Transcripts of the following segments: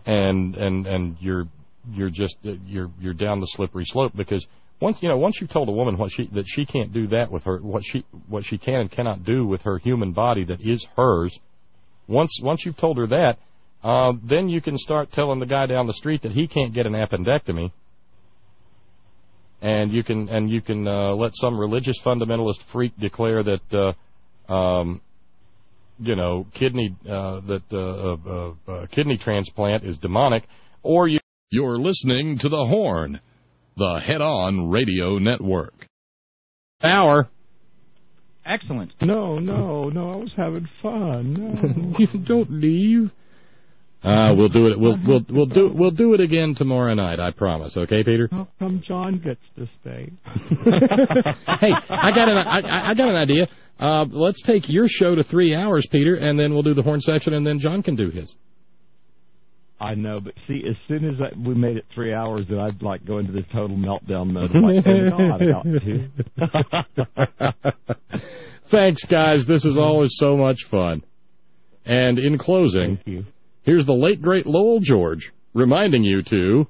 and you're down the slippery slope, because once you've told a woman that she can't do that with her, what she can and cannot do with her human body that is hers, once you've told her that, then you can start telling the guy down the street that he can't get an appendectomy, and you can let some religious fundamentalist freak declare that kidney transplant is demonic, or You're listening to The Horn, the head-on radio network. Hour. Excellent. No, I was having fun. No. Don't leave. We'll do it. We'll do it again tomorrow night. I promise. Okay, Peter? How come John gets to stay? Hey, I got an idea. Let's take your show to 3 hours, Peter, and then we'll do the horn section, and then John can do his. I know, but see, as soon as we made it 3 hours, then I'd like go into this total meltdown mode. Thanks, guys. This is always so much fun. And in closing, thank you. Here's the late, great Lowell George reminding you to...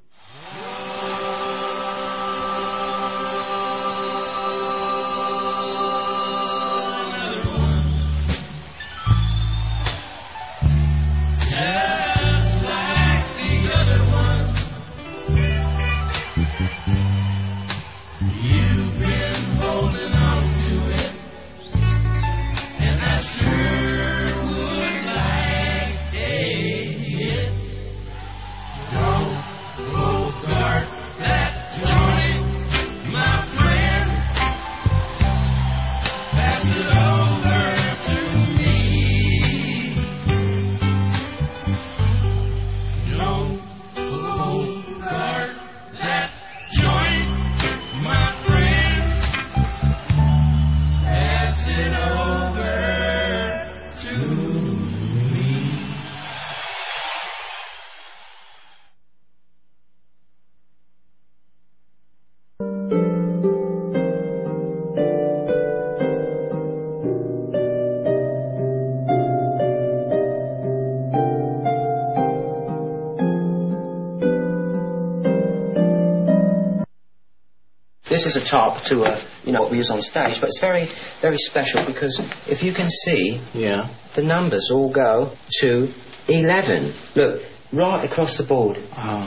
This is a top to what we use on stage, but it's very, very special because if you can see, the numbers all go to 11. Look, right across the board.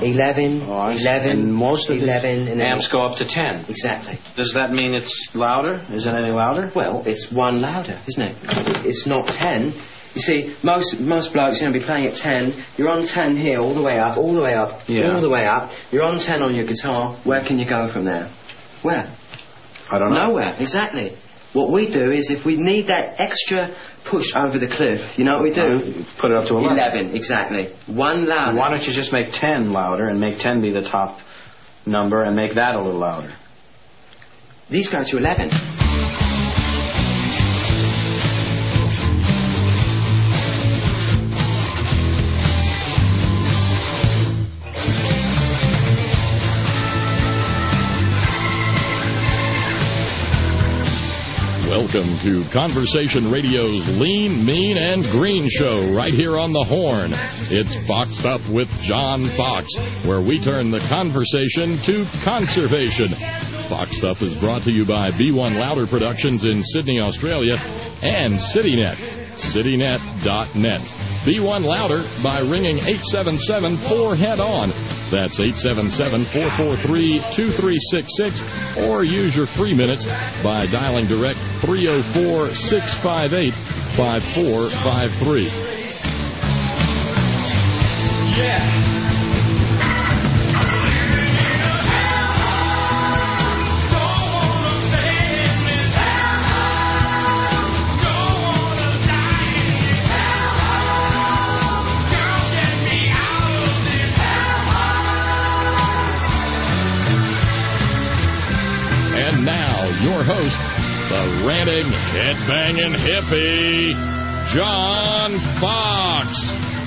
11, 11, and most of 11, the amps go up to 10. Exactly. Does that mean it's louder? Is it any louder? Well, it's one louder, isn't it? It's not 10. You see, most blokes be playing at 10. You're on 10 here, all the way up, all the way up, all the way up. You're on 10 on your guitar. Where can you go from there? Where? I don't know. Nowhere, exactly. What we do is, if we need that extra push over the cliff, you know what we do? Put it up to 11. 11, exactly. One louder. Why don't you just make 10 louder and make 10 be the top number and make that a little louder? These go to 11. Welcome to Conversation Radio's Lean, Mean, and Green Show right here on The Horn. It's Foxed Up with John Fox, where we turn the conversation to conservation. Foxed Up is brought to you by B1 Louder Productions in Sydney, Australia, and CityNet, citynet.net. B1 Louder by ringing 877-4-HEAD-ON. That's 877-443-2366, or use your 3 minutes by dialing direct 304-658-5453. Yeah. Your host, the ranting, headbanging hippie, John Fox.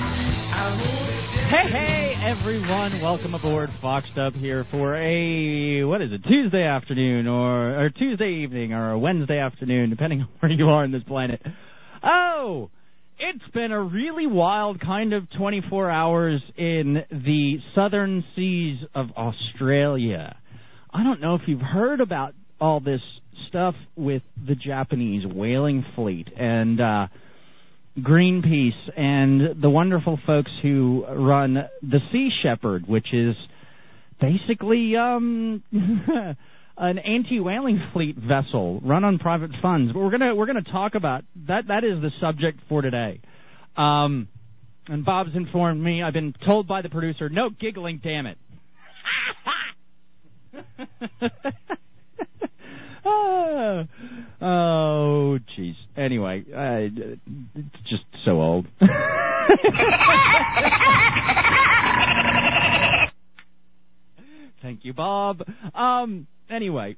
Hey, everyone. Welcome aboard Foxed Up here for a, Tuesday afternoon or Tuesday evening or a Wednesday afternoon, depending on where you are on this planet. Oh, It's been a really wild kind of 24 hours in the southern seas of Australia. I don't know if you've heard about all this stuff with the Japanese whaling fleet and Greenpeace and the wonderful folks who run the Sea Shepherd, which is basically an anti-whaling fleet vessel run on private funds. But we're gonna talk about that. That is the subject for today. And Bob's informed me. I've been told by the producer, no giggling, damn it. Oh, jeez. Anyway, it's just so old. Thank you, Bob. Anyway.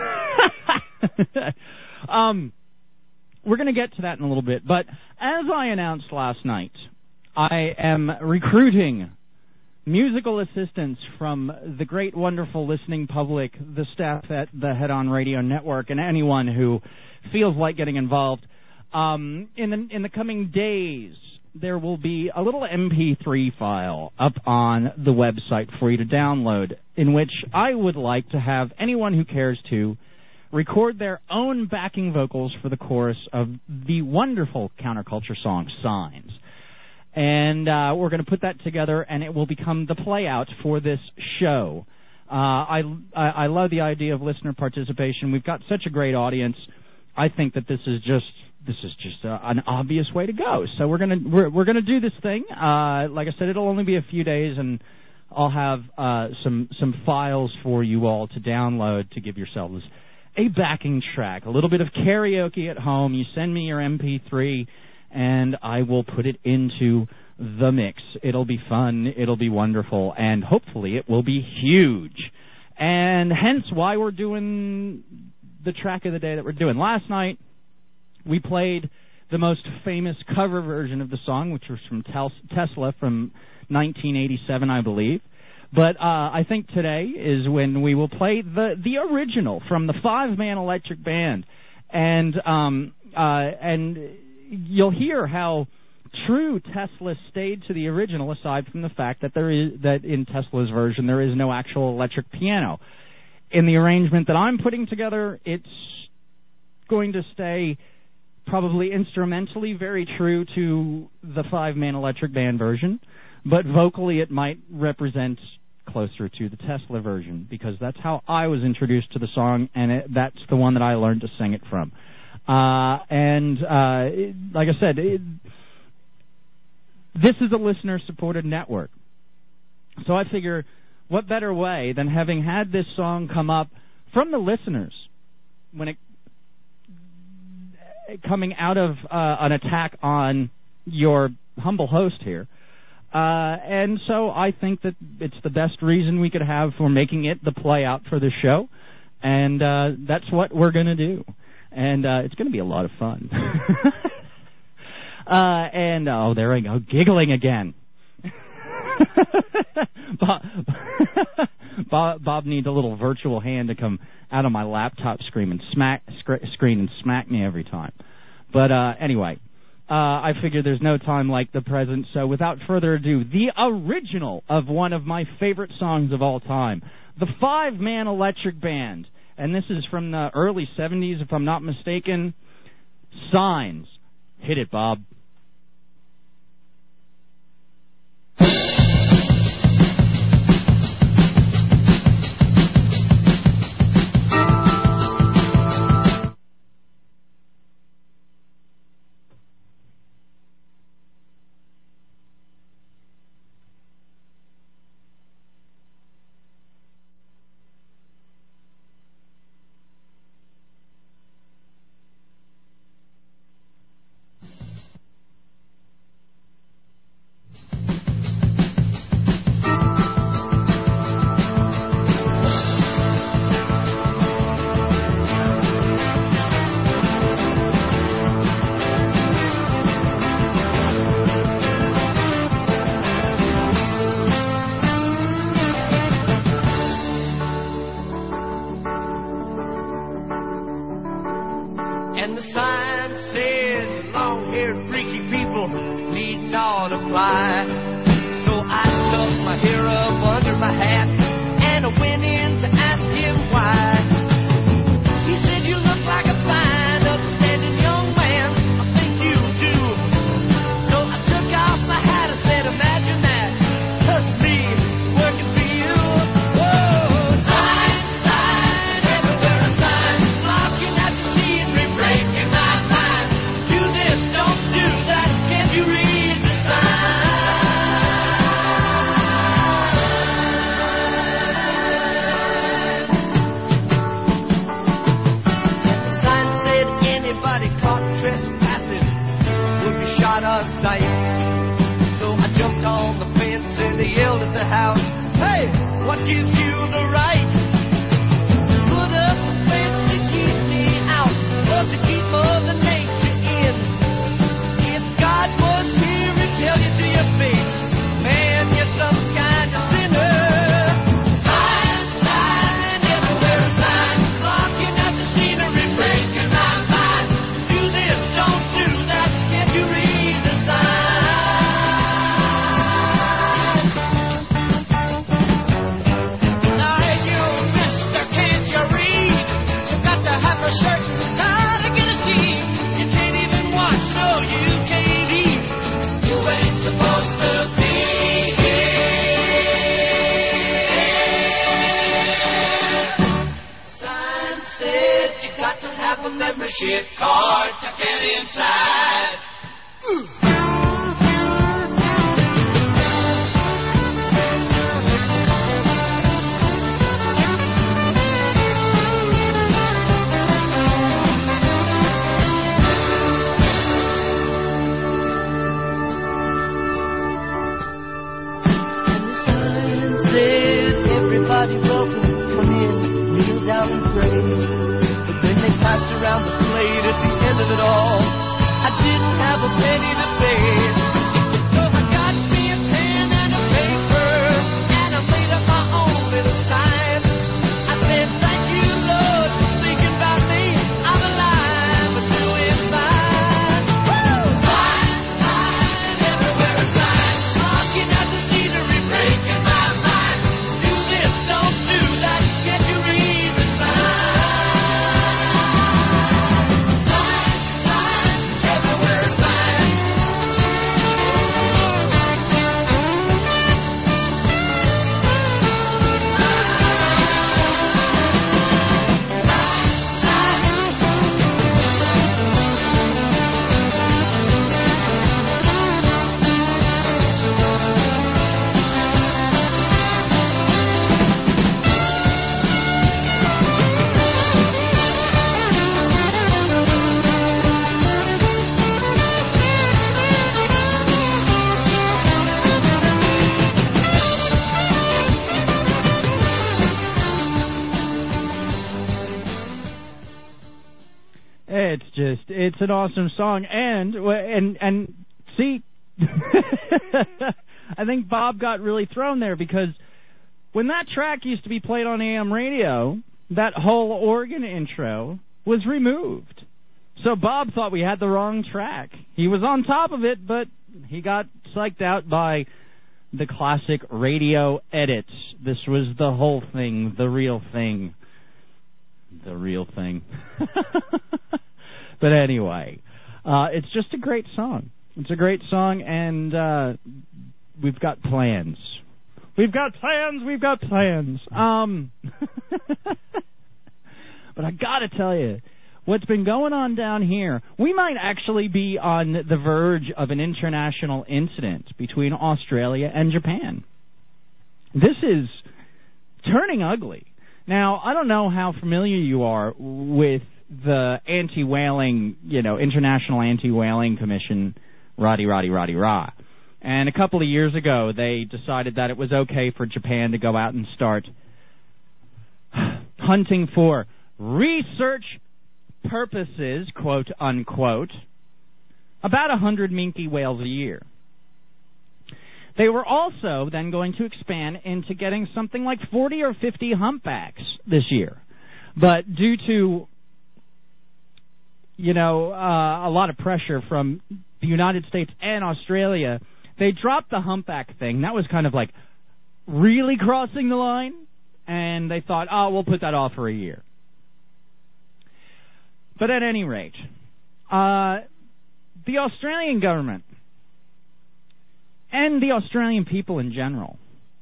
We're going to get to that in a little bit, but as I announced last night, I am recruiting musical assistance from the great, wonderful listening public, the staff at the Head On Radio Network, and anyone who feels like getting involved. In the coming days, there will be a little MP3 file up on the website for you to download, in which I would like to have anyone who cares to record their own backing vocals for the chorus of the wonderful counterculture song, Signs. And we're going to put that together, and it will become the play-out for this show. I love the idea of listener participation. We've got such a great audience. I think that this is just an obvious way to go. So we're gonna do this thing. Like I said, it'll only be a few days, and I'll have some files for you all to download to give yourselves a backing track, a little bit of karaoke at home. You send me your MP3, and I will put it into the mix. It'll be fun. It'll be wonderful, and hopefully it will be huge. And hence why we're doing the track of the day that we're doing. Last night, we played the most famous cover version of the song, which was from Tesla from 1987, I believe. But I think today is when we will play the original from the Five-Man Electric Band, and you'll hear how true Tesla stayed to the original, aside from the fact that that in Tesla's version there is no actual electric piano. In the arrangement that I'm putting together, it's going to stay probably instrumentally very true to the Five-Man Electric Band version, but vocally it might represent closer to the Tesla version, because that's how I was introduced to the song, and that's the one that I learned to sing it from. Like I said, this is a listener-supported network. So I figure, what better way than having had this song come up from the listeners when it coming out of an attack on your humble host here. And so I think that it's the best reason we could have for making it the play out for the show. And that's what we're going to do. And it's going to be a lot of fun. And, oh, there we go, giggling again. Bob needs a little virtual hand to come out of my laptop screen and smack me every time. But anyway, I figure there's no time like the present, so without further ado, the original of one of my favorite songs of all time, the Five-Man Electric Band. And this is from the early 70s, if I'm not mistaken. Signs. Hit it, Bob. gives you the right. Put up a fence to keep me out, or to keep Mother Nature in. If God was here, he'd tell you to your face, man, you're some kind of sinner. Sign, sign, everywhere a sign, blocking out the scenery, breaking my mind. Do this, don't do that, can't you read the signs? Hey, you mister, can't you read? You've got to have a certain kind to get a seat. You can't even watch, no, you can't eat. You ain't supposed to be here. Sign said you got to have a membership card to get inside. And the sign said, everybody welcome, come in, kneel down and pray. But when they passed around the plate at the end of it all, I didn't have a penny to pay. So I got me a pen and a paper, and I made up my own little sign. I said, thank you, Lord, for thinking about me. I'm alive, but doing fine. Woo! Sign, sign, everywhere a sign, blocking out the scenery, breaking my mind. Do this, don't do that, can't you read the sign? Sign, sign, everywhere a sign. It's an awesome song, and see, I think Bob got really thrown there, because when that track used to be played on AM radio, that whole organ intro was removed. So Bob thought we had the wrong track. He was on top of it, but he got psyched out by the classic radio edits. This was the whole thing, the real thing. The real thing. But anyway, it's just a great song. It's a great song, and we've got plans. We've got plans. But I gotta tell you, what's been going on down here, we might actually be on the verge of an international incident between Australia and Japan. This is turning ugly. Now, I don't know how familiar you are with the anti-whaling, International Anti-Whaling Commission, rah. And a couple of years ago, they decided that it was okay for Japan to go out and start hunting for research purposes, quote unquote, about 100 minke whales a year. They were also then going to expand into getting something like 40 or 50 humpbacks this year. But due to, a lot of pressure from the United States and Australia, they dropped the humpback thing. That was kind of like really crossing the line. And they thought, we'll put that off for a year. But at any rate, the Australian government and the Australian people in general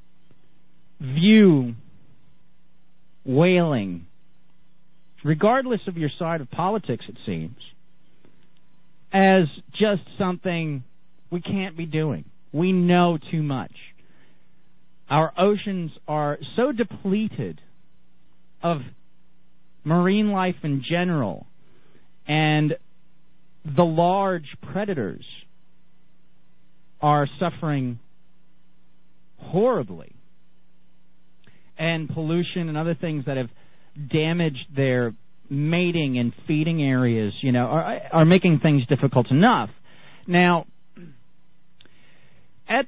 view whaling, regardless of your side of politics, it seems, as just something we can't be doing. We know too much. Our oceans are so depleted of marine life in general, and the large predators are suffering horribly. and pollution and other things that have damaged their mating and feeding areas, are making things difficult enough. Now, at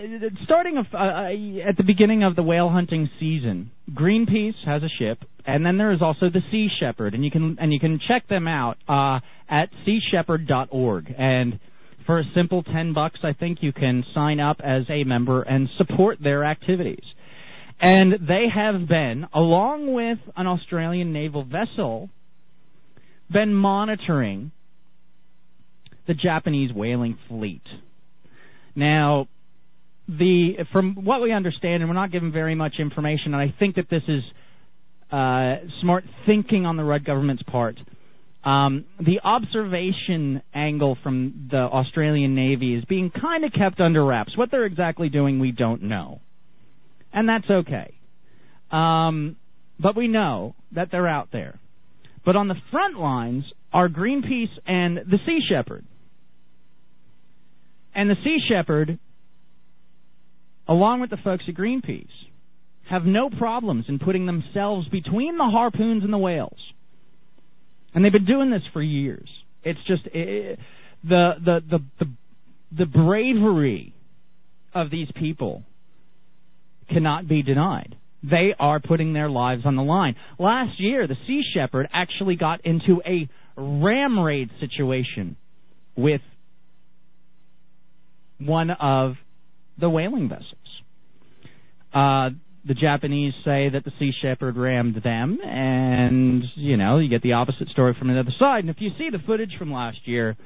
the beginning of the whale hunting season, Greenpeace has a ship, and then there is also the Sea Shepherd, and you can check them out at seashepherd.org. And for a simple $10, I think you can sign up as a member and support their activities. And they have been, along with an Australian naval vessel, been monitoring the Japanese whaling fleet. Now, from what we understand, and we're not given very much information, and I think that this is smart thinking on the Rudd government's part, the observation angle from the Australian Navy is being kind of kept under wraps. What they're exactly doing, we don't know. And that's okay. But we know that they're out there. But on the front lines are Greenpeace and the Sea Shepherd. And the Sea Shepherd, along with the folks at Greenpeace, have no problems in putting themselves between the harpoons and the whales. And they've been doing this for years. It's just the bravery of these people cannot be denied. They are putting their lives on the line. Last year, the Sea Shepherd actually got into a ram raid situation with one of the whaling vessels. The Japanese say that the Sea Shepherd rammed them, and, you get the opposite story from the other side. And if you see the footage from last year,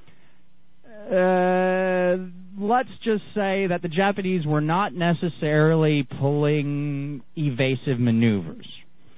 let's just say that the Japanese were not necessarily pulling evasive maneuvers.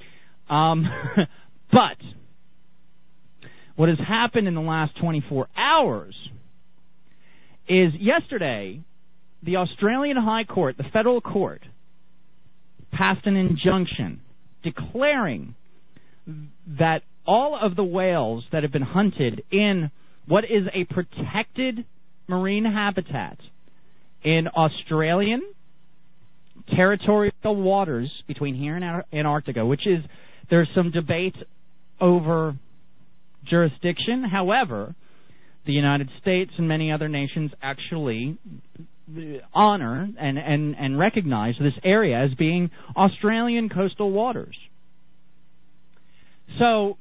But what has happened in the last 24 hours is yesterday, the Australian High Court, the federal court, passed an injunction declaring that all of the whales that have been hunted in what is a protected marine habitat in Australian territorial waters between here and Antarctica, which is, there's some debate over jurisdiction. However, the United States and many other nations actually honor and recognize this area as being Australian coastal waters. So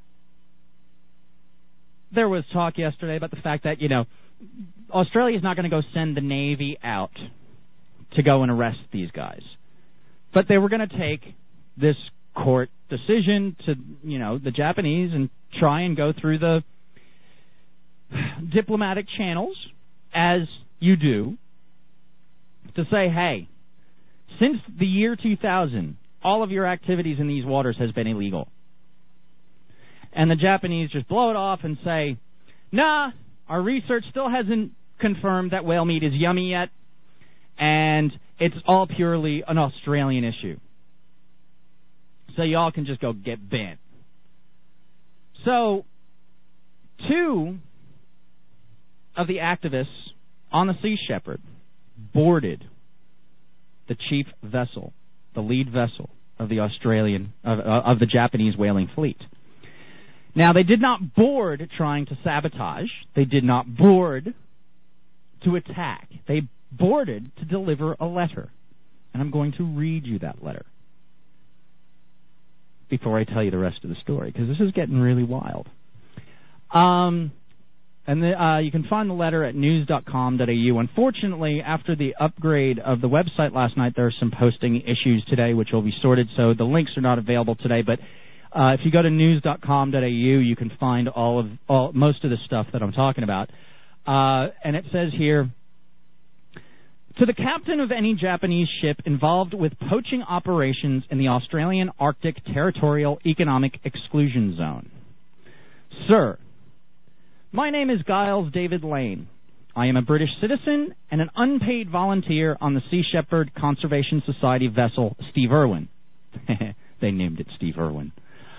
there was talk yesterday about the fact that, Australia is not going to go send the Navy out to go and arrest these guys. But they were going to take this court decision to, the Japanese and try and go through the diplomatic channels, as you do, to say, hey, since the year 2000, all of your activities in these waters has been illegal. And the Japanese just blow it off and say, nah, our research still hasn't confirmed that whale meat is yummy yet, and it's all purely an Australian issue. So y'all can just go get bent. So, two of the activists on the Sea Shepherd boarded the chief vessel, the lead vessel of the of the Japanese whaling fleet. Now, they did not board trying to sabotage. They did not board to attack. They boarded to deliver a letter. And I'm going to read you that letter before I tell you the rest of the story, because this is getting really wild. You can find the letter at news.com.au. Unfortunately, after the upgrade of the website last night, there are some posting issues today, which will be sorted, so the links are not available today. But if you go to news.com.au, you can find most of the stuff that I'm talking about. And it says here, to the captain of any Japanese ship involved with poaching operations in the Australian Arctic Territorial Economic Exclusion Zone. Sir, my name is Giles David Lane. I am a British citizen and an unpaid volunteer on the Sea Shepherd Conservation Society vessel Steve Irwin. They named it Steve Irwin.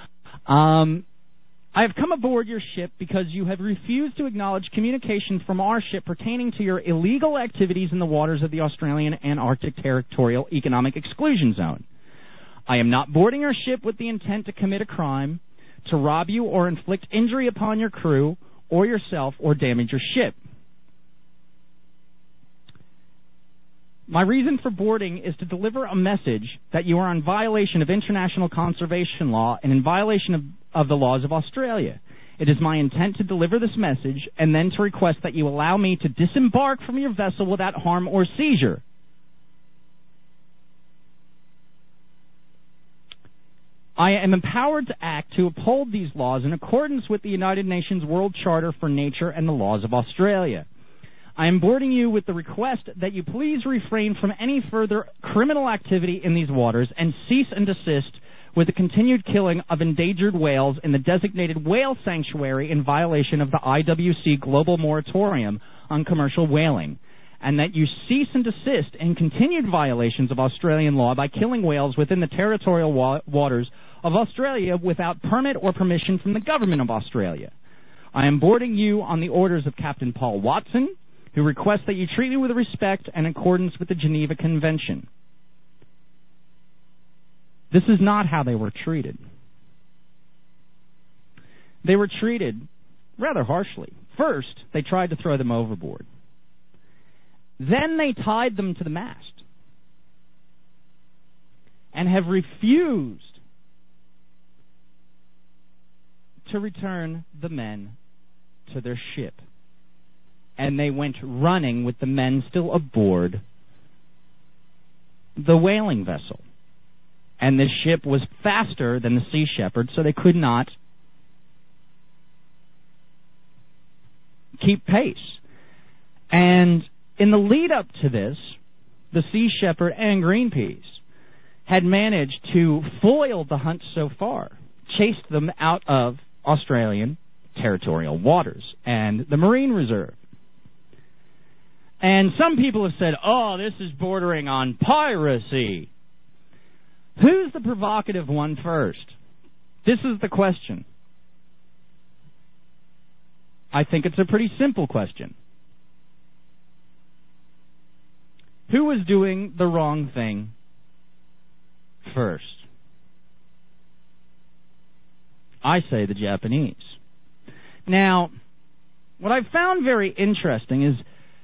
I have come aboard your ship because you have refused to acknowledge communication from our ship pertaining to your illegal activities in the waters of the Australian and Arctic Territorial Economic Exclusion Zone. I am not boarding your ship with the intent to commit a crime, to rob you or inflict injury upon your crew or yourself or damage your ship. My reason for boarding is to deliver a message that you are in violation of international conservation law and in violation of the laws of Australia. It is my intent to deliver this message and then to request that you allow me to disembark from your vessel without harm or seizure. I am empowered to act to uphold these laws in accordance with the United Nations World Charter for Nature and the laws of Australia. I am boarding you with the request that you please refrain from any further criminal activity in these waters and cease and desist with the continued killing of endangered whales in the designated whale sanctuary in violation of the IWC Global Moratorium on Commercial Whaling, and that you cease and desist in continued violations of Australian law by killing whales within the territorial waters of Australia without permit or permission from the government of Australia. I am boarding you on the orders of Captain Paul Watson, who requests that you treat me with respect and in accordance with the Geneva Convention. This is not how they were treated. They were treated rather harshly. First, they tried to throw them overboard. Then they tied them to the mast and have refused to return the men to their ship. And they went running with the men still aboard the whaling vessel. And the ship was faster than the Sea Shepherd, so they could not keep pace. And in the lead up to this, the Sea Shepherd and Greenpeace had managed to foil the hunt so far, chased them out of Australian territorial waters and the Marine Reserve. And some people have said, oh, this is bordering on piracy. Who's the provocative one first? This is the question. I think it's a pretty simple question. Who was doing the wrong thing first? I say the Japanese. Now, what I've found very interesting is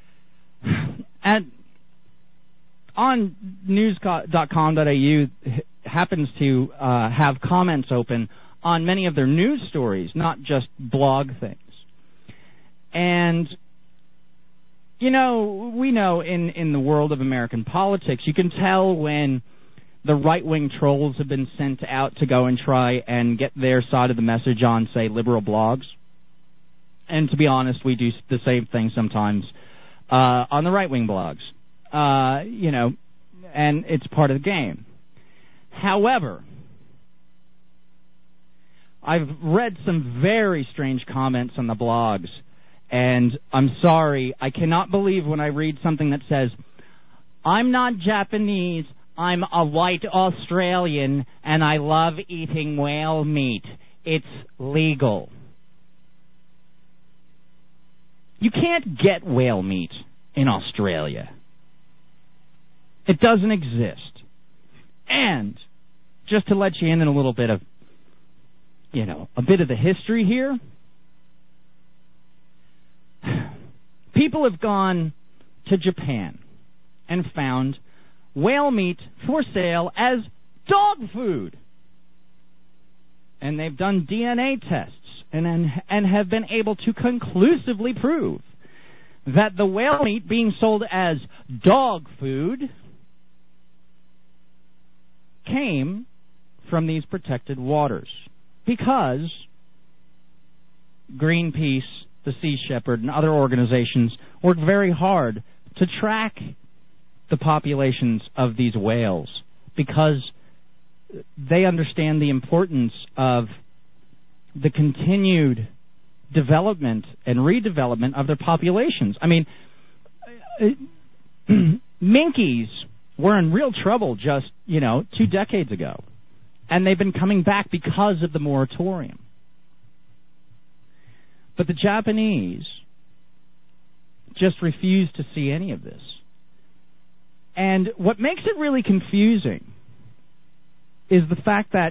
on news.com.au happens to have comments open on many of their news stories, not just blog things. And, you know, we know in the world of American politics, you can tell when the right-wing trolls have been sent out to go and try and get their side of the message on, say, liberal blogs. And to be honest, we do the same thing sometimes on the right-wing blogs. You know, and it's part of the game. However, I've read some very strange comments on the blogs, and I'm sorry, I cannot believe when I read something that says, I'm not Japanese, I'm a white Australian, and I love eating whale meat. It's legal. You can't get whale meat in Australia. It doesn't exist. And just to let you in a little bit of, you know, a bit of the history here, people have gone to Japan and found whale meat for sale as dog food. And they've done DNA tests and have been able to conclusively prove that the whale meat being sold as dog food came from these protected waters, because Greenpeace, the Sea Shepherd, and other organizations work very hard to track the populations of these whales, because they understand the importance of the continued development and redevelopment of their populations. I mean, minkies were in real trouble just, 2 decades ago. And they've been coming back because of the moratorium. But the Japanese just refuse to see any of this. And what makes it really confusing is the fact that,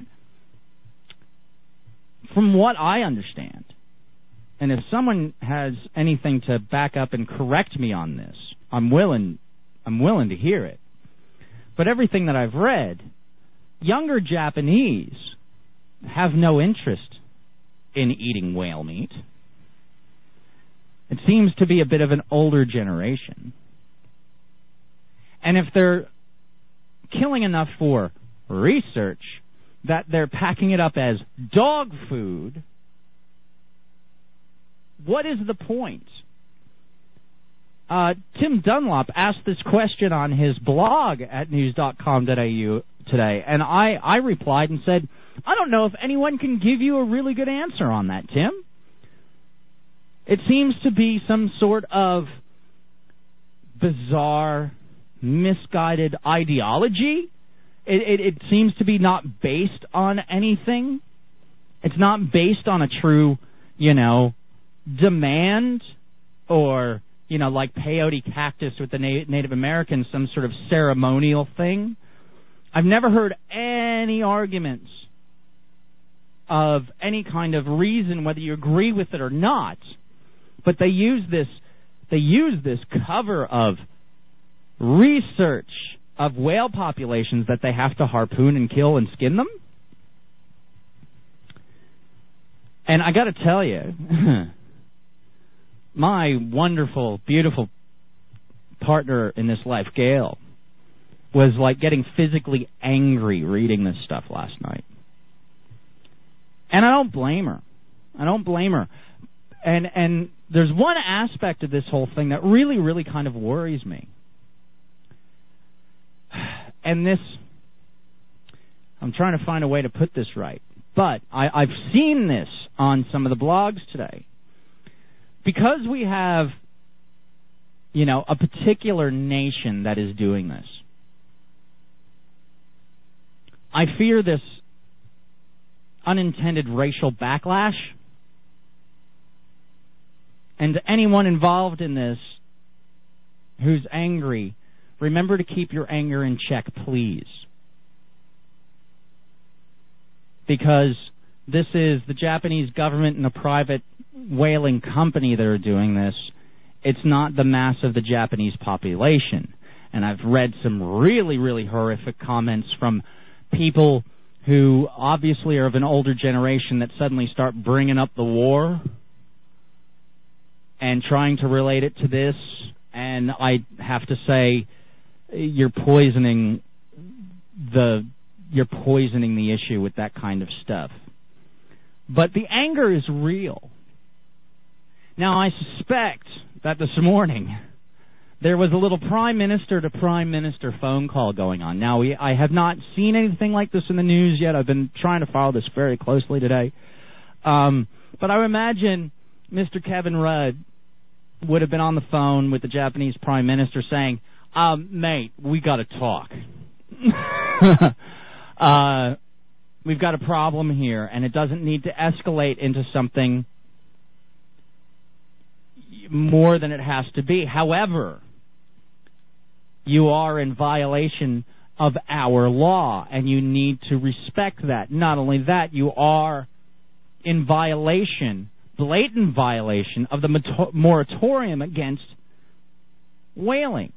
from what I understand, and if someone has anything to back up and correct me on this, I'm willing to hear it. But everything that I've read, younger Japanese have no interest in eating whale meat. It seems to be a bit of an older generation. And if they're killing enough for research that they're packing it up as dog food, what is the point? Tim Dunlop asked this question on his blog at news.com.au today, and I replied and said, I don't know if anyone can give you a really good answer on that, Tim. It seems to be some sort of bizarre, misguided ideology. It seems to be not based on anything. It's not based on a true, demand or, like peyote cactus with the Native Americans, some sort of ceremonial thing. I've never heard any arguments of any kind of reason, whether you agree with it or not. But they use this cover of research of whale populations that they have to harpoon and kill and skin them. And I got to tell you, my wonderful, beautiful partner in this life, Gail, was like getting physically angry reading this stuff last night. And I don't blame her. And there's one aspect of this whole thing that really, really kind of worries me. And this, I'm trying to find a way to put this right. But I've seen this on some of the blogs today. Because we have, a particular nation that is doing this, I fear this unintended racial backlash. And to anyone involved in this who's angry, remember to keep your anger in check, please. Because this is the Japanese government and a private whaling company that are doing this. It's not the mass of the Japanese population. And I've read some really, really horrific comments from people who obviously are of an older generation that suddenly start bringing up the war and trying to relate it to this. And I have to say, you're poisoning the issue with that kind of stuff. But the anger is real. Now, I suspect that this morning there was a little prime minister to prime minister phone call going on. Now, I have not seen anything like this in the news yet. I've been trying to follow this very closely today. But I would imagine Mr. Kevin Rudd would have been on the phone with the Japanese prime minister saying, mate, we got to talk. We've got a problem here, and it doesn't need to escalate into something more than it has to be. However, you are in violation of our law, and you need to respect that. Not only that, you are in violation, blatant violation, of the moratorium against whaling.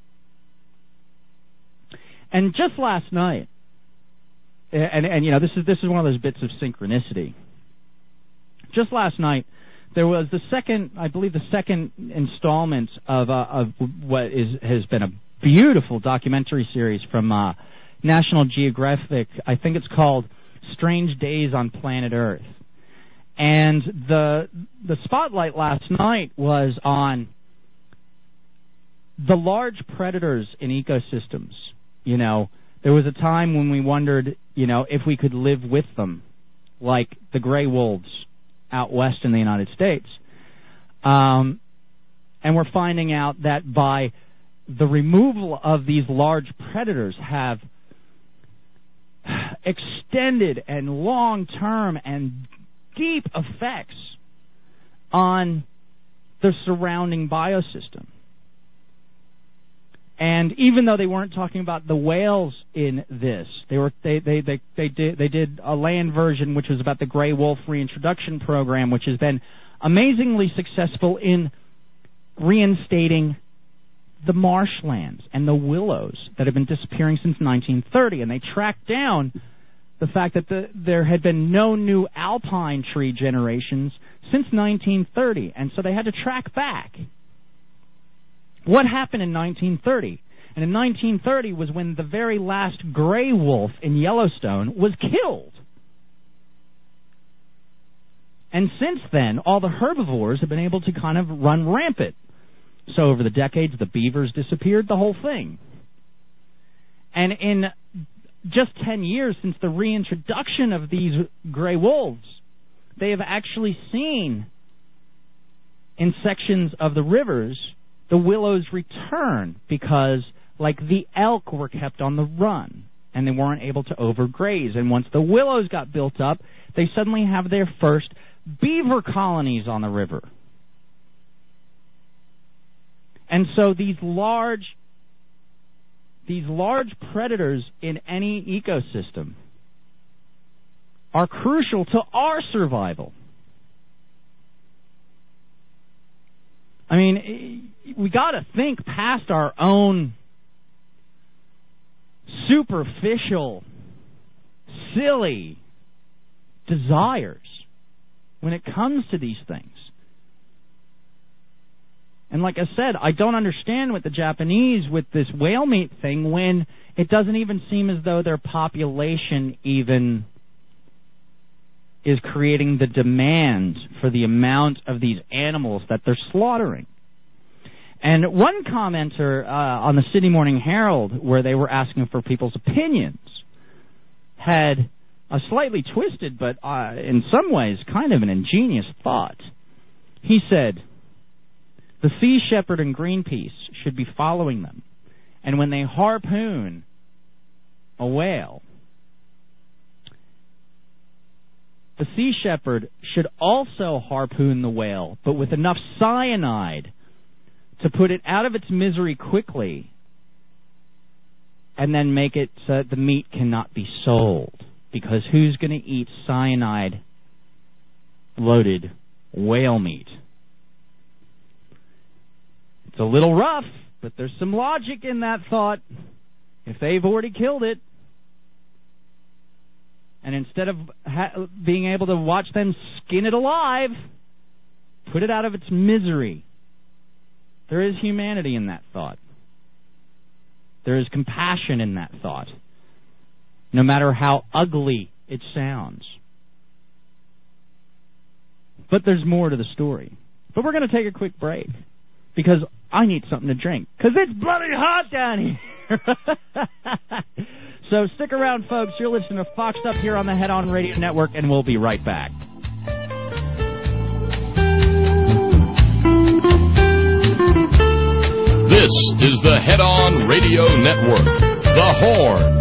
And just last night, and this is one of those bits of synchronicity. Just last night, there was the second installment of what has been a beautiful documentary series from National Geographic. I think it's called Strange Days on Planet Earth. And the spotlight last night was on the large predators in ecosystems. There was a time when we wondered, if we could live with them, like the gray wolves out west in the United States. And we're finding out that by the removal of these large predators have extended and long-term and deep effects on the surrounding biosystem. And even though they weren't talking about the whales in this, they did a land version which was about the gray wolf reintroduction program, which has been amazingly successful in reinstating the marshlands and the willows that have been disappearing since 1930. And they tracked down the fact that there had been no new alpine tree generations since 1930, and so they had to track back. What happened in 1930? And in 1930 was when the very last gray wolf in Yellowstone was killed. And since then, all the herbivores have been able to kind of run rampant. So over the decades, the beavers disappeared, the whole thing. And in just 10 years since the reintroduction of these gray wolves, they have actually seen in sections of the rivers the willows return because, like the elk, were kept on the run and they weren't able to overgraze. And once the willows got built up, they suddenly have their first beaver colonies on the river. And so these large predators in any ecosystem are crucial to our survival. I mean, we got to think past our own superficial, silly desires when it comes to these things. And like I said, I don't understand with the Japanese with this whale meat thing when it doesn't even seem as though their population even is creating the demand for the amount of these animals that they're slaughtering. And one commenter on the Sydney Morning Herald, where they were asking for people's opinions, had a slightly twisted, but in some ways kind of an ingenious thought. He said, the Sea Shepherd and Greenpeace should be following them. And when they harpoon a whale, the Sea Shepherd should also harpoon the whale, but with enough cyanide to put it out of its misery quickly and then make it so that the meat cannot be sold. Because who's going to eat cyanide-loaded whale meat? It's a little rough, but there's some logic in that thought. If they've already killed it, and instead of being able to watch them skin it alive, put it out of its misery. There is humanity in that thought. There is compassion in that thought, no matter how ugly it sounds. But there's more to the story. But we're going to take a quick break, because I need something to drink, because it's bloody hot down here. So stick around, folks. You're listening to Foxed Up here on the Head On Radio Network, and we'll be right back. This is the Head On Radio Network, The Horn.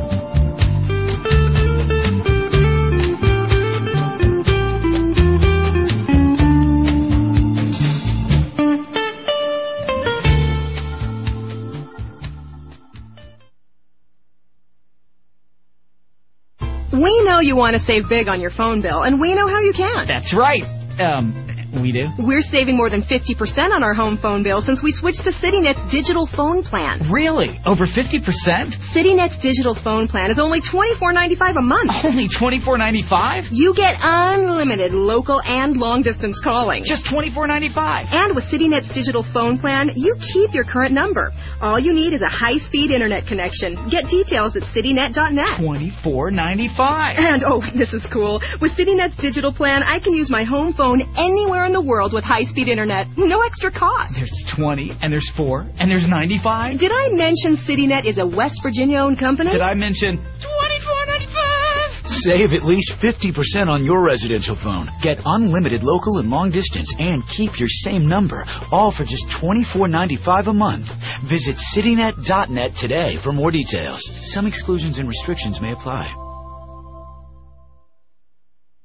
We know you want to save big on your phone bill, and we know how you can. That's right. We do? We're saving more than 50% on our home phone bill since we switched to CityNet's digital phone plan. Really? Over 50%? CityNet's digital phone plan is only $24.95 a month. Only $24.95? You get unlimited local and long-distance calling. Just $24.95. And with CityNet's digital phone plan, you keep your current number. All you need is a high-speed internet connection. Get details at citynet.net. $24.95. And, oh, this is cool. With CityNet's digital plan, I can use my home phone anywhere in the world with high-speed internet. No extra cost. There's 20, and there's 4, and there's 95. Did I mention CityNet is a West Virginia-owned company? Did I mention $24.95? Save at least 50% on your residential phone. Get unlimited local and long distance and keep your same number, all for just $24.95 a month. Visit citynet.net today for more details. Some exclusions and restrictions may apply.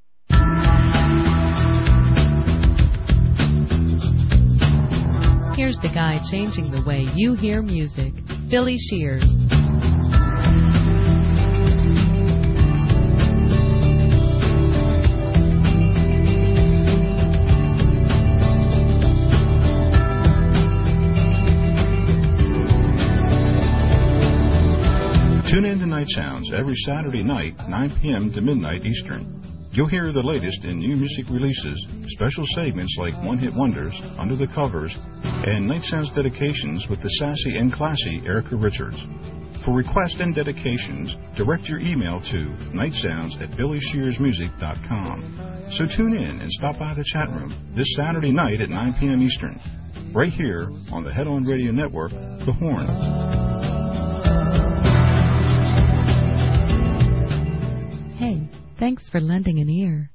Here's the guy changing the way you hear music. Billy Shears. Tune in to Night Sounds every Saturday night, 9 p.m. to midnight Eastern. You'll hear the latest in new music releases, special segments like One-Hit Wonders, Under the Covers, and Night Sounds dedications with the sassy and classy Erica Richards. For requests and dedications, direct your email to nightsounds@billyshearsmusic.com. So tune in and stop by the chat room this Saturday night at 9 p.m. Eastern, right here on the Head On Radio Network, The Horn. Thanks for lending an ear.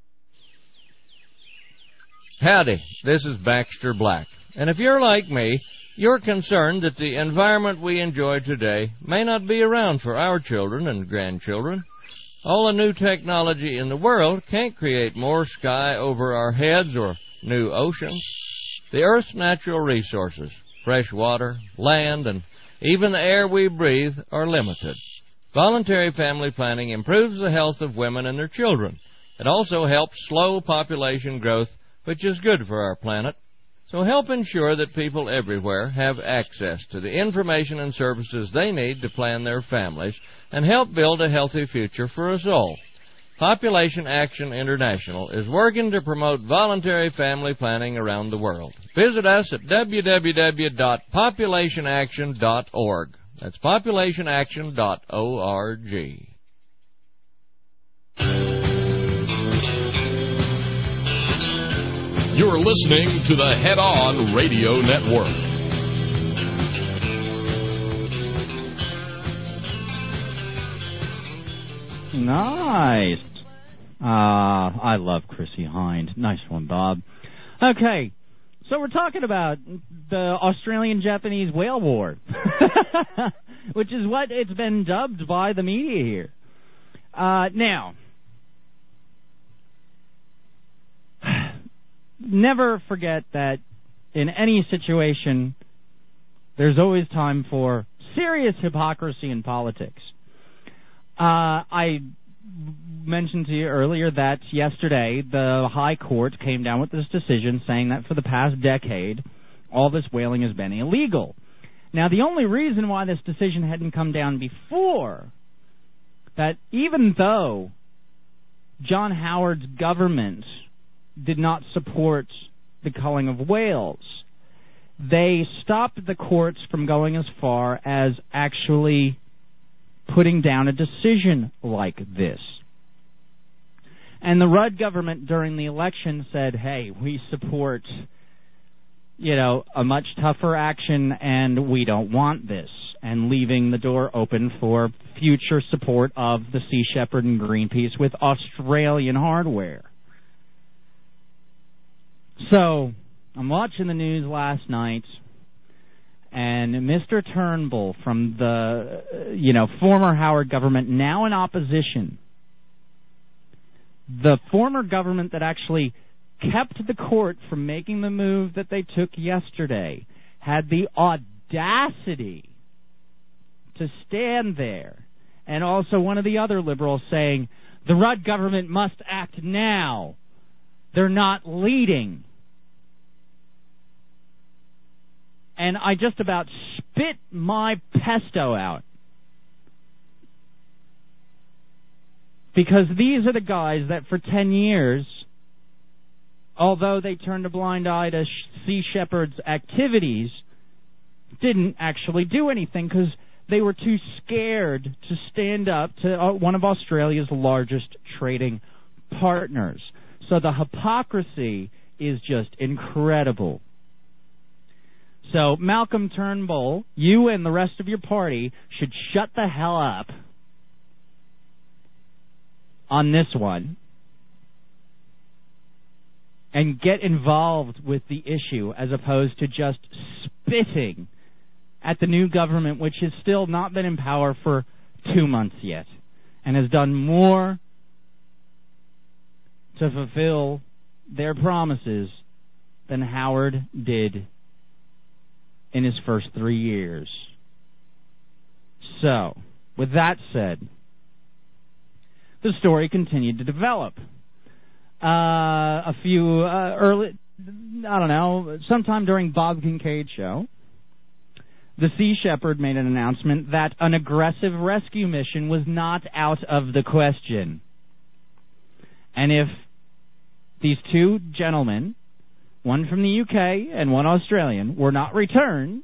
Howdy, this is Baxter Black. And if you're like me, you're concerned that the environment we enjoy today may not be around for our children and grandchildren. All the new technology in the world can't create more sky over our heads or new oceans. The Earth's natural resources, fresh water, land, and even the air we breathe are limited. Voluntary family planning improves the health of women and their children. It also helps slow population growth, which is good for our planet. So help ensure that people everywhere have access to the information and services they need to plan their families and help build a healthy future for us all. Population Action International is working to promote voluntary family planning around the world. Visit us at www.populationaction.org. That's populationaction.org. You're listening to the Head On Radio Network. Nice. I love Chrissy Hind. Nice one, Bob. Okay. So we're talking about the Australian-Japanese whale war, which is what it's been dubbed by the media here. Now, never forget that in any situation, there's always time for serious hypocrisy in politics. I mentioned to you earlier that yesterday the High Court came down with this decision saying that for the past decade, all this whaling has been illegal. Now, the only reason why this decision hadn't come down before, that even though John Howard's government did not support the culling of whales, they stopped the courts from going as far as actually putting down a decision like this. And the Rudd government during the election said, hey, we support, a much tougher action, and we don't want this, and leaving the door open for future support of the Sea Shepherd and Greenpeace with Australian hardware. So, I'm watching the news last night, and Mr. Turnbull from the, former Howard government, now in opposition, the former government that actually kept the court from making the move that they took yesterday, had the audacity to stand there. And also one of the other liberals saying, the Rudd government must act now. They're not leading. And I just about spit my pesto out. Because these are the guys that for 10 years, although they turned a blind eye to Sea Shepherd's activities, didn't actually do anything because they were too scared to stand up to one of Australia's largest trading partners. So the hypocrisy is just incredible. So, Malcolm Turnbull, you and the rest of your party should shut the hell up on this one and get involved with the issue as opposed to just spitting at the new government, which has still not been in power for 2 months yet and has done more to fulfill their promises than Howard did in his first 3 years. So, with that said, the story continued to develop. Sometime during Bob Kincaid's show, the Sea Shepherd made an announcement that an aggressive rescue mission was not out of the question. And if these two gentlemen, one from the UK and one Australian, were not returned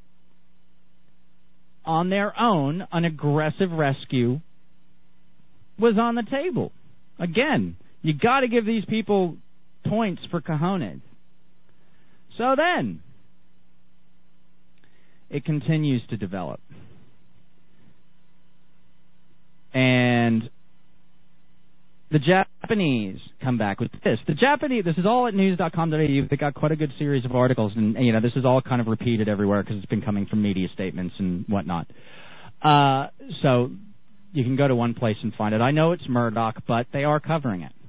on their own, an aggressive rescue was on the table. Again, you got to give these people points for cojones. So then, it continues to develop. And the Japanese come back with this. The Japanese, this is all at news.com.au. They got quite a good series of articles, and this is all kind of repeated everywhere because it's been coming from media statements and whatnot. So you can go to one place and find it. I know it's Murdoch, but they are covering it.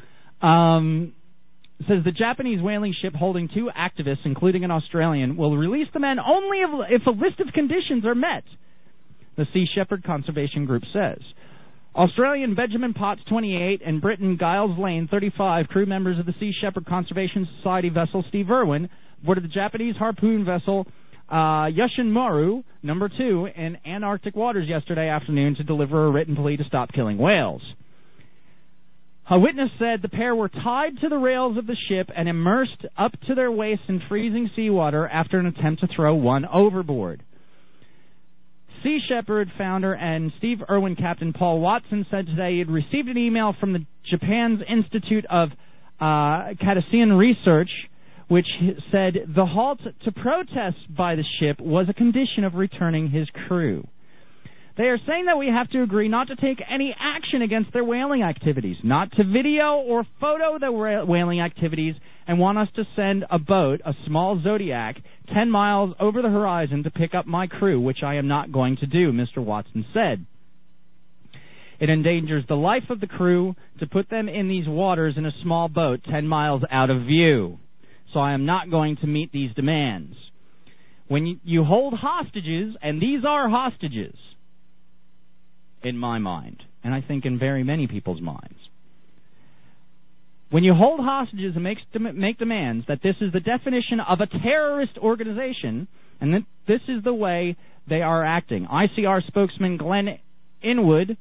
It says the Japanese whaling ship holding 2 activists, including an Australian, will release the men only if a list of conditions are met, the Sea Shepherd Conservation Group says. Australian Benjamin Potts, 28, and Britain Giles Lane, 35, crew members of the Sea Shepherd Conservation Society vessel Steve Irwin, boarded the Japanese harpoon vessel Yushin Maru, number 2, in Antarctic waters yesterday afternoon to deliver a written plea to stop killing whales. A witness said the pair were tied to the rails of the ship and immersed up to their waists in freezing seawater after an attempt to throw one overboard. Sea Shepherd founder and Steve Irwin captain Paul Watson said today he had received an email from the Japan's Institute of Cardassian Research, which said the halt to protest by the ship was a condition of returning his crew. They are saying that we have to agree not to take any action against their whaling activities, not to video or photo their whaling activities, and want us to send a boat, a small Zodiac, 10 miles over the horizon to pick up my crew, which I am not going to do, Mr. Watson said. It endangers the life of the crew to put them in these waters in a small boat 10 miles out of view, so I am not going to meet these demands. When you hold hostages, and these are hostages, in my mind, and I think in very many people's minds. When you hold hostages and make demands that this is the definition of a terrorist organization, and that this is the way they are acting. ICR spokesman Glenn Inwood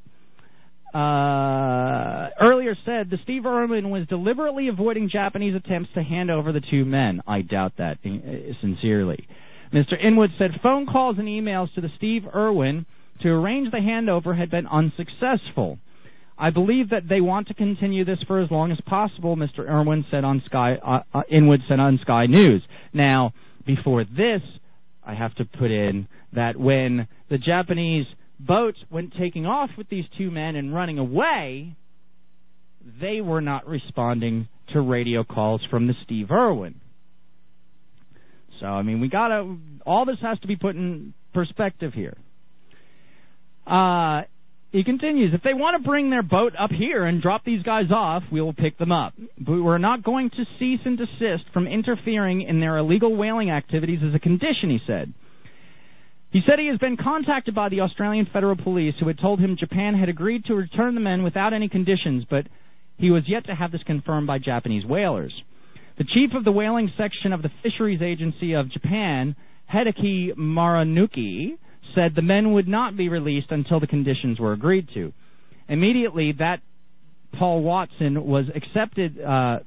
earlier said the Steve Irwin was deliberately avoiding Japanese attempts to hand over the 2 men. I doubt that, sincerely. Mr. Inwood said phone calls and emails to the Steve Irwin to arrange the handover had been unsuccessful. I believe that they want to continue this for as long as possible, Mr. Irwin said on Inwood said on Sky News. Now, before this, I have to put in that when the Japanese boat went taking off with these 2 men and running away, they were not responding to radio calls from the Steve Irwin. So, I mean, all this has to be put in perspective here. He continues, if they want to bring their boat up here and drop these guys off, we will pick them up. But we're not going to cease and desist from interfering in their illegal whaling activities as a condition, he said. He said he has been contacted by the Australian Federal Police, who had told him Japan had agreed to return the men without any conditions, but he was yet to have this confirmed by Japanese whalers. The chief of the whaling section of the Fisheries Agency of Japan, Hideki Maranuki, said the men would not be released until the conditions were agreed to. Immediately, that Paul Watson has accepted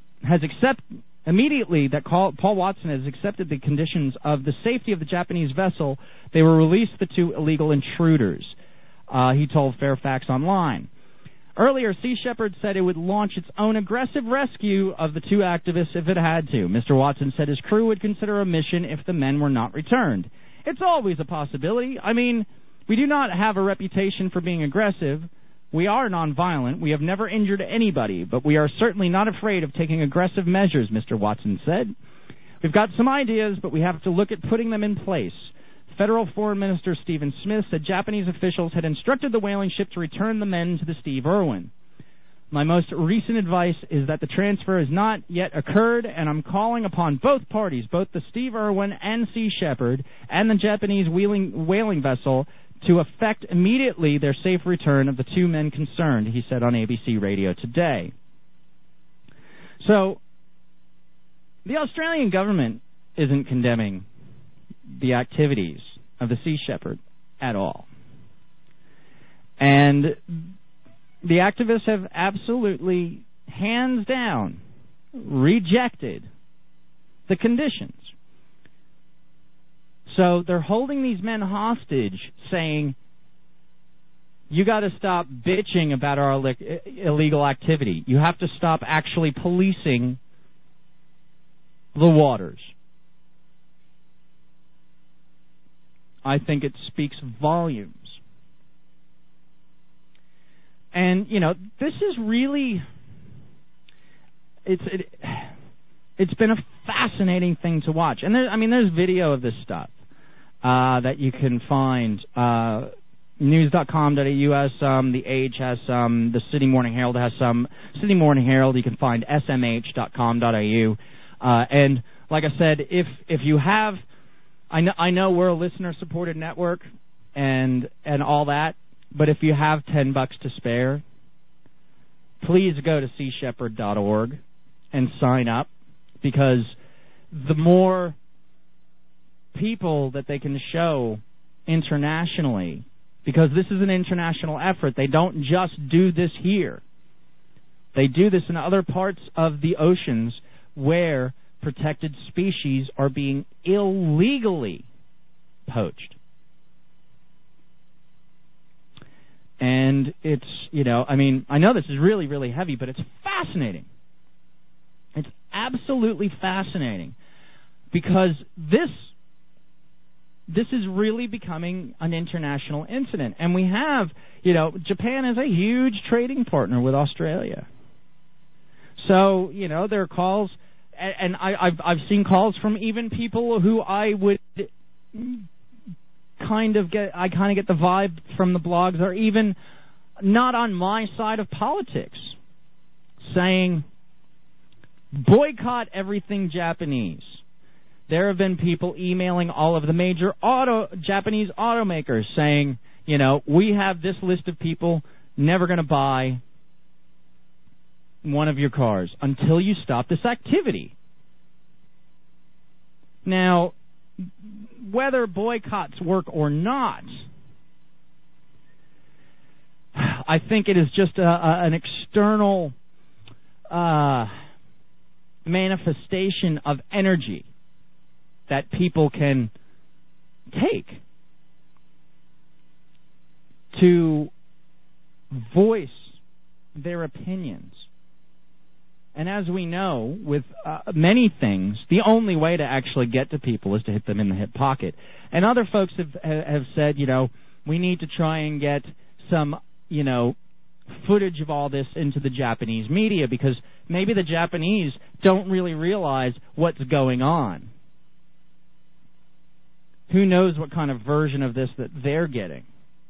the conditions of the safety of the Japanese vessel, they will release the 2 illegal intruders, he told Fairfax Online. Earlier, Sea Shepherd said it would launch its own aggressive rescue of the 2 activists if it had to. Mr. Watson said his crew would consider a mission if the men were not returned. It's always a possibility. I mean, we do not have a reputation for being aggressive. We are nonviolent. We have never injured anybody, but we are certainly not afraid of taking aggressive measures, Mr. Watson said. We've got some ideas, but we have to look at putting them in place. Federal Foreign Minister Stephen Smith said Japanese officials had instructed the whaling ship to return the men to the Steve Irwin. My most recent advice is that the transfer has not yet occurred, and I'm calling upon both parties, both the Steve Irwin and Sea Shepherd and the Japanese whaling vessel, to effect immediately their safe return of the two men concerned, he said on ABC Radio Today. So, the Australian government isn't condemning the activities of the Sea Shepherd at all. And the activists have absolutely, hands down, rejected the conditions. So they're holding these men hostage, saying, you got to stop bitching about our illegal activity. You have to stop actually policing the waters. I think it speaks volumes. And, you know, this is really, it's been a fascinating thing to watch. And there's video of this stuff that you can find. News.com.au has some, The Age has some, the Sydney Morning Herald has some. Sydney Morning Herald, you can find smh.com.au. And like I said, if you have, I know we're a listener-supported network and all that, but if you have $10 to spare, please go to seashepherd.org and sign up, because the more people that they can show internationally, because this is an international effort, they don't just do this here. They do this in other parts of the oceans where protected species are being illegally poached. And it's, you know, I mean, I know this is really, really heavy, but it's fascinating. It's absolutely fascinating, because this is really becoming an international incident. And we have, you know, Japan is a huge trading partner with Australia. So, you know, there are calls, and I've seen calls from even people who I kind of get the vibe from the blogs are even not on my side of politics, saying, boycott everything Japanese. There have been people emailing all of the major Japanese automakers saying, you know, we have this list of people never going to buy one of your cars until you stop this activity. Now, whether boycotts work or not, I think it is just an external manifestation of energy that people can take to voice their opinions. And as we know, with many things, the only way to actually get to people is to hit them in the hip pocket. And other folks have said, you know, we need to try and get some, you know, footage of all this into the Japanese media, because maybe the Japanese don't really realize what's going on. Who knows what kind of version of this that they're getting.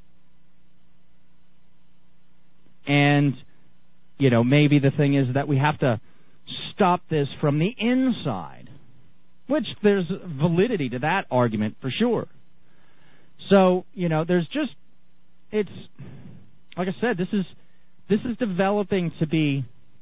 And, you know, maybe the thing is that we have to stop this from the inside, which there's validity to that argument for sure. So, you know, there's just, it's, like I said, this is developing to be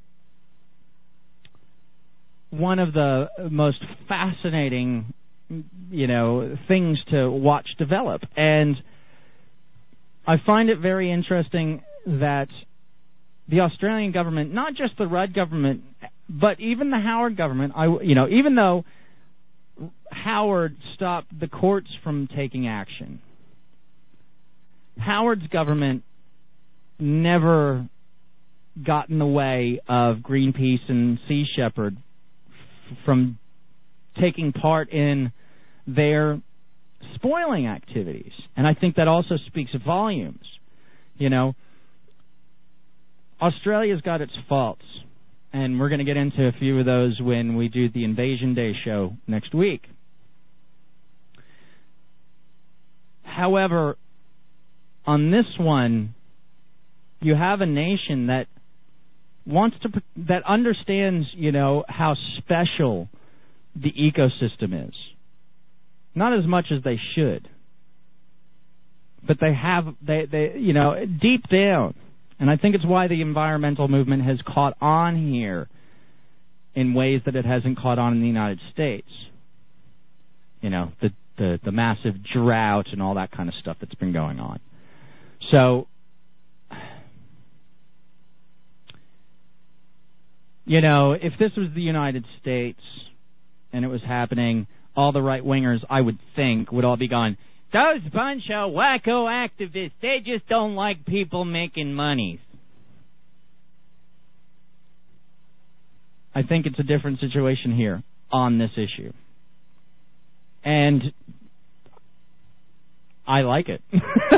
one of the most fascinating, you know, things to watch develop. And I find it very interesting that the Australian government, not just the Rudd government, but even the Howard government, even though Howard stopped the courts from taking action, Howard's government never got in the way of Greenpeace and Sea Shepherd from taking part in their spoiling activities. And I think that also speaks volumes. You know, Australia's got its faults, and we're going to get into a few of those when we do the Invasion Day show next week. However, on this one, you have a nation that that understands, how special the ecosystem is. Not as much as they should. But they deep down, and I think it's why the environmental movement has caught on here in ways that it hasn't caught on in the United States. The massive drought and all that kind of stuff that's been going on. So, if this was the United States and it was happening, all the right-wingers, I would think, would all be going, those bunch of wacko activists, they just don't like people making money. I think it's a different situation here on this issue. And I like it.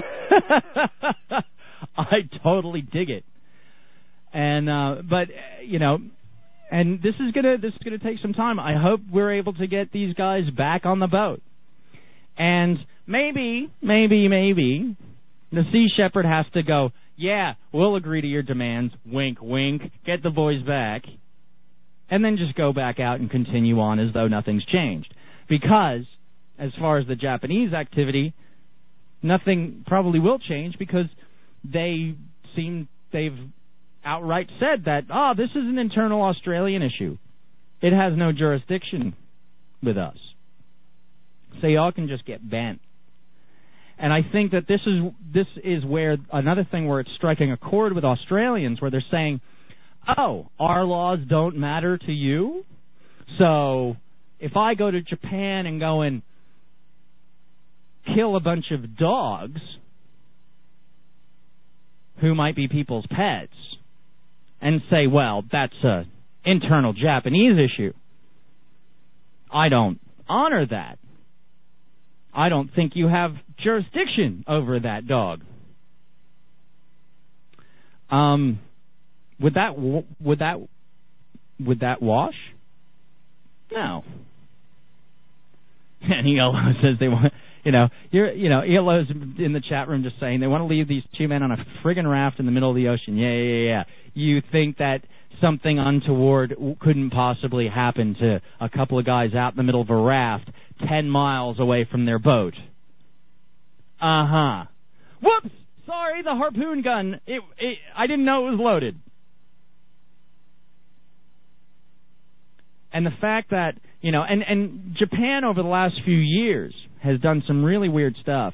I totally dig it. And and this is gonna take some time. I hope we're able to get these guys back on the boat. And maybe the Sea Shepherd has to go, yeah, we'll agree to your demands, wink, wink, get the boys back, and then just go back out and continue on as though nothing's changed. Because, as far as the Japanese activity, nothing probably will change because they've outright said that, this is an internal Australian issue. It has no jurisdiction with us. So y'all can just get bent. And I think that this is where another thing where it's striking a chord with Australians, where they're saying, our laws don't matter to you? So if I go to Japan and go and kill a bunch of dogs who might be people's pets and say, well, that's an internal Japanese issue, I don't honor that. I don't think you have jurisdiction over that dog. Would that wash? No. And ELO says they want, ELO's in the chat room just saying they want to leave these two men on a friggin' raft in the middle of the ocean. Yeah. You think that something untoward couldn't possibly happen to a couple of guys out in the middle of a raft 10 miles away from their boat? Uh-huh. Whoops! Sorry, the harpoon gun. I didn't know it was loaded. And the fact that, and Japan over the last few years has done some really weird stuff.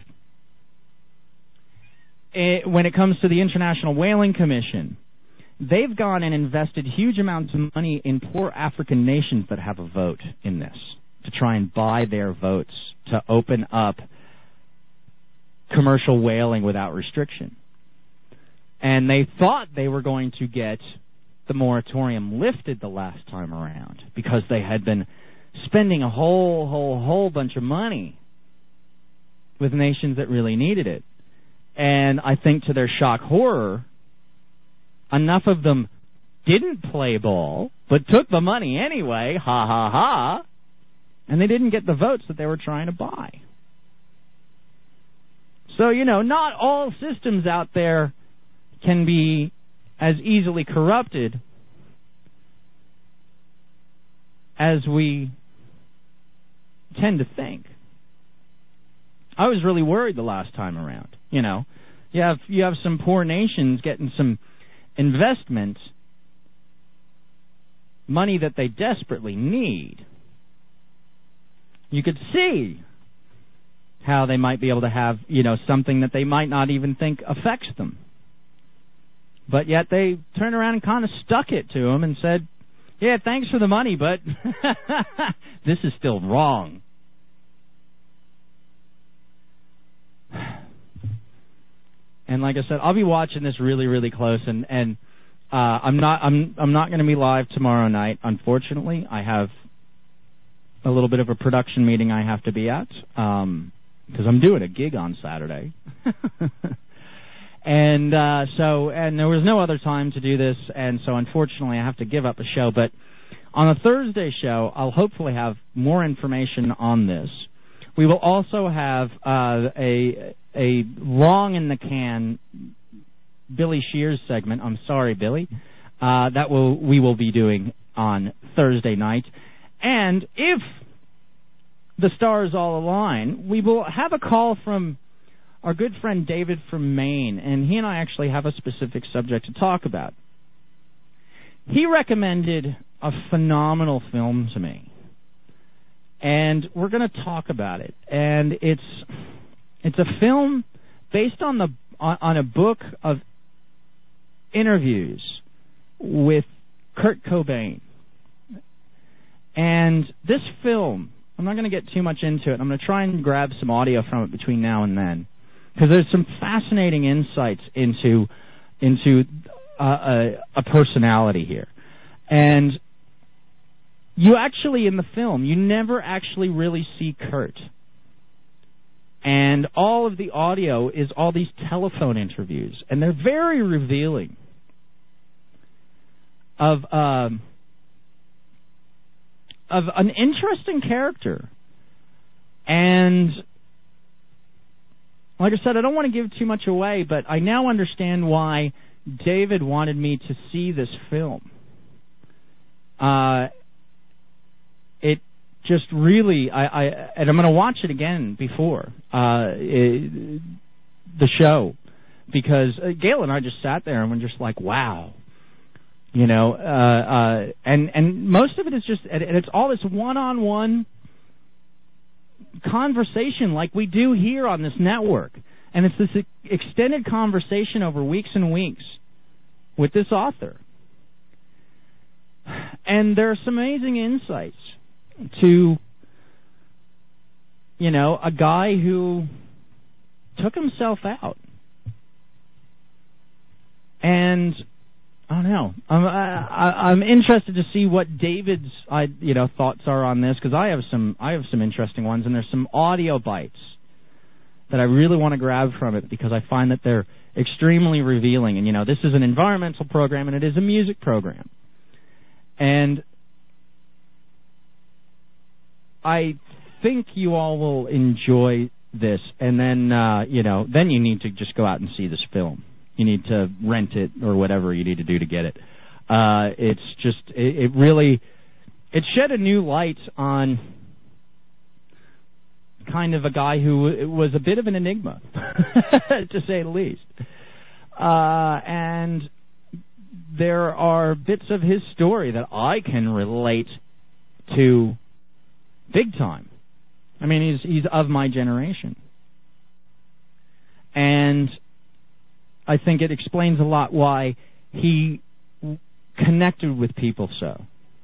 When it comes to the International Whaling Commission, they've gone and invested huge amounts of money in poor African nations that have a vote in this, to try and buy their votes to open up commercial whaling without restriction. And they thought they were going to get the moratorium lifted the last time around because they had been spending a whole bunch of money with nations that really needed it. And I think to their shock horror, enough of them didn't play ball, but took the money anyway, ha ha ha, and they didn't get the votes that they were trying to buy. So, not all systems out there can be as easily corrupted as we tend to think. I was really worried the last time around. You have some poor nations getting some investment money that they desperately need. You could see how they might be able to have, something that they might not even think affects them. But yet they turned around and kind of stuck it to them and said, yeah, thanks for the money, but this is still wrong. And like I said, I'll be watching this really, really close, and I'm not going to be live tomorrow night. Unfortunately, I have a little bit of a production meeting I have to be at because I'm doing a gig on Saturday. And there was no other time to do this, and so unfortunately I have to give up a show. But on a Thursday show, I'll hopefully have more information on this. We will also have a long in the can Billy Shears segment. I'm sorry, Billy. we will be doing on Thursday night. And if the stars all align, we will have a call from our good friend David from Maine, and he and I actually have a specific subject to talk about. He recommended a phenomenal film to me, and we're going to talk about it. And it's a film based on a book of interviews with Kurt Cobain. And this film, I'm not going to get too much into it. I'm going to try and grab some audio from it between now and then, because there's some fascinating insights into a personality here. And you actually, in the film, you never actually really see Kurt. And all of the audio is all these telephone interviews, and they're very revealing of an interesting character. And like I said, I don't want to give too much away, but I now understand why David wanted me to see this film. It just really, and I'm going to watch it again before the show, because Gail and I just sat there and we're just like, wow. You know, and most of it is just, and it's all this one-on-one conversation like we do here on this network. And it's this extended conversation over weeks and weeks with this author. And there are some amazing insights to, you know, a guy who took himself out. And I don't know. I'm interested to see what David's thoughts are on this, because I have some interesting ones, and there's some audio bites that I really want to grab from it, because I find that they're extremely revealing. And this is an environmental program and it is a music program, and I think you all will enjoy this. And then then you need to just go out and see this film. You need to rent it or whatever you need to do to get it. It really shed a new light on kind of a guy who was a bit of an enigma, to say the least. And there are bits of his story that I can relate to big time. I mean, he's of my generation. And I think it explains a lot why he connected with people so,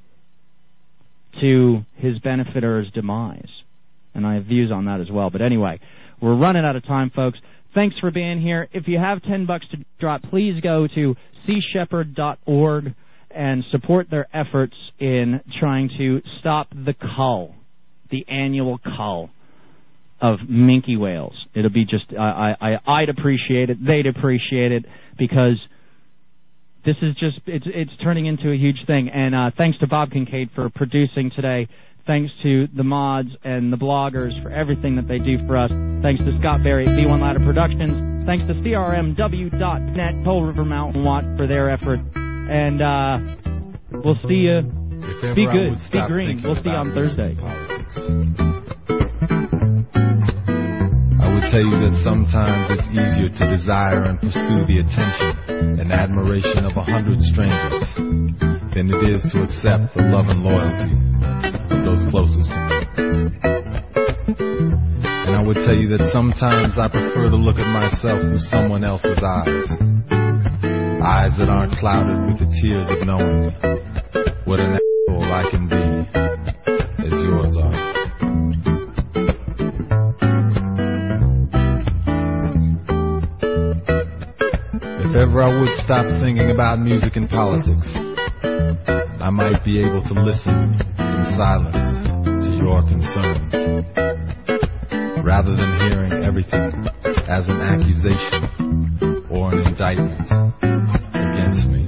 to his benefit or his demise. And I have views on that as well. But anyway, we're running out of time, folks. Thanks for being here. If you have $10 to drop, please go to seashepherd.org and support their efforts in trying to stop the cull, the annual cull of minke whales. It'll be just, I'd appreciate it, they'd appreciate it, because this is just, it's turning into a huge thing. And thanks to Bob Kincaid for producing today. Thanks to the mods and the bloggers for everything that they do for us. Thanks to Scott Berry at B1 Ladder Productions. Thanks to CRMW.net, Toll River Mountain Watch for their effort. And we'll see you. Be good. Be green. We'll see you on Thursday. I would tell you that sometimes it's easier to desire and pursue the attention and admiration of 100 strangers than it is to accept the love and loyalty of those closest to me. And I would tell you that sometimes I prefer to look at myself through someone else's eyes. Eyes that aren't clouded with the tears of knowing what an asshole I can be as yours are. If ever I would stop thinking about music and politics, I might be able to listen in silence to your concerns, rather than hearing everything as an accusation or an indictment against me.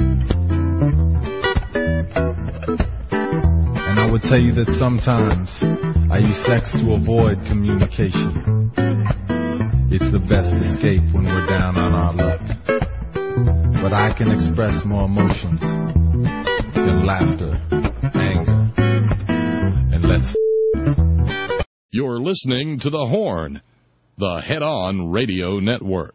And I would tell you that sometimes I use sex to avoid communication. It's the best escape when we're down on our luck. But but I can express more emotions than laughter, anger, and let's. You're listening to The Horn, the head-on radio network.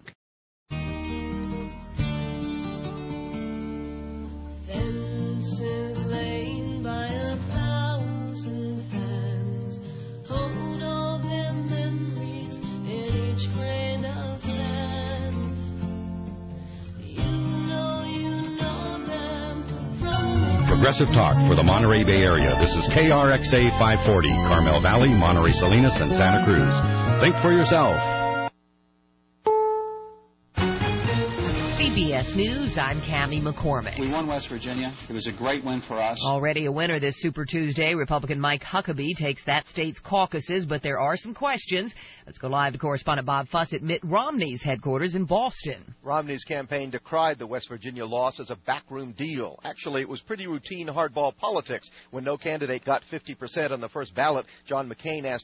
Progressive talk for the Monterey Bay Area. This is KRXA 540, Carmel Valley, Monterey Salinas, and Santa Cruz. Think for yourself. CBS News, I'm Cammie McCormick. We won West Virginia. It was a great win for us. Already a winner this Super Tuesday. Republican Mike Huckabee takes that state's caucuses, but there are some questions. Let's go live to correspondent Bob Fuss at Mitt Romney's headquarters in Boston. Romney's campaign decried the West Virginia loss as a backroom deal. Actually, it was pretty routine hardball politics. When no candidate got 50% on the first ballot, John McCain asked